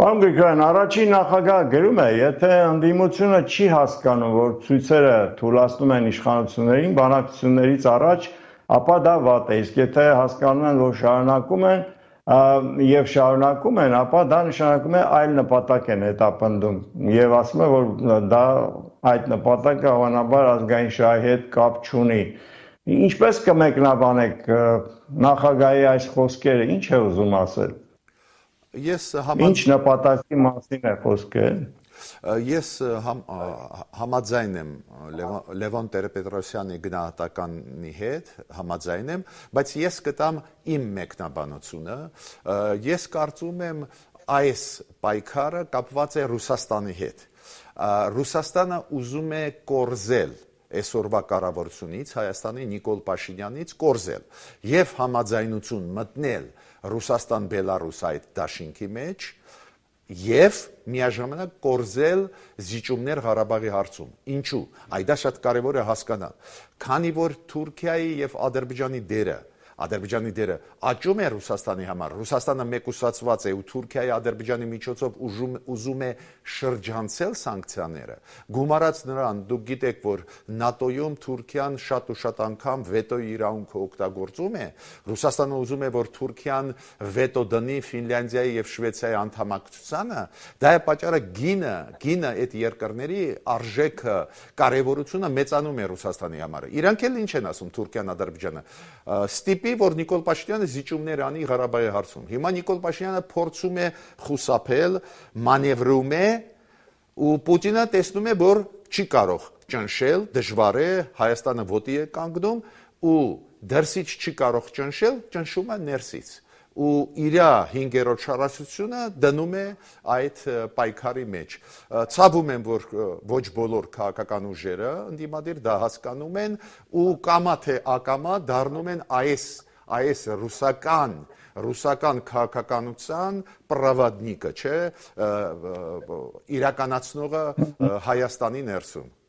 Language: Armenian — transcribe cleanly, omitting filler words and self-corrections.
Պարոն Գրիգորյան, առաջին նախագահը գրում է, եթե ընդդիմությունը չի հասկանում, որ ցույցերը թույլատնում են իշխանություններին, բանակցություններից առաջ, ապա դա վատ է, իսկ եթե հասկանում են, որ շարունակում են եւ շարունակում են, ապա դա նշանակում է այլ նպատակ են հետապնդում եւ ասում է, որ դա այդ նպատակը հավանաբար ազգային շահի հետ կապ չունի։ Ինչպես կմեկնաբանեք նախագահի այս խոսքերը, ինչ է ուզում ասել։ Ինչ նպատակի մասին է խոսքը։ Ես համաձայն եմ Լևոն Տեր-Պետրոսյանի գնահատականի հետ, համաձայն եմ, բայց ես կտամ իմ մեկնաբանությունը, ես կարծում եմ այս պայքարը կապված է Ռուսաստանի հետ։ Ռուսաստանը ուզում է կորզել այսօրվա կառավարությունից, Հայաստանի Նիկոլ Փաշինյանից կորզել եւ համաձայնություն մտնել Ռուսաստան-Բելարուս այդ դաշինքի մեջ եւ միաժամանակ կորզել զիջումներ Ղարաբաղի հարցում։ Ինչու՞։ Այդ շատ կարեւոր է հասկանալ։ Քանի որ Թուրքիայի եւ Ադրբեջանի դերը աճում է Ռուսաստանի համար, Ռուսաստանը մեկուսացված է ու Թուրքիայի Ադրբեջանի միջոցով ուզում է շրջանցել սանկցիաները, գումարած նրան, դուք գիտեք, որ ՆԱՏՕ-ում Թուրքիան շատ ու շատ անգամ վետոյի իրավունքը օգտագործում է, Ռուսաստանը ուզում է, որ Թուրքիան վետո դնի Ֆինլանդիայի եւ Շվեյցիայի անդամակցությանը, դա է պատճառը գինը այդ երկրների արժեքը, կարեւորությունը մեծանում է Ռուսաստանի համար։ Իրանք էլ ինչ են ասում Թուրքիան, Ադրբեջանը, ստիպի, որ Նիկոլ Փաշինյանը զիջումներ անի Ղարաբաղի հարցում։ Հիմա Նիկոլ Փաշինյանը փորձում է խուսափել, մանևրում է, ու Պուտինը տեսնում է, որ չի կարող ճնշել, դժվար է, Հայաստանը ոտի է կանգնում, ու դրսից չի կարող ճնշել, ճնշում է ներսից։ Ու իր 5-րդ շարասությունը դնում է այդ պայքարի մեջ։ Ցավում եմ, որ ոչ բոլոր քաղաքական ուժերը ընդդիմադիր դա հասկանում են ու կամա թե ակամա դառնում են այս ռուսական քաղաքականության պրավադնիկը, չէ, իրականացնողը Հայաստանի ներսում։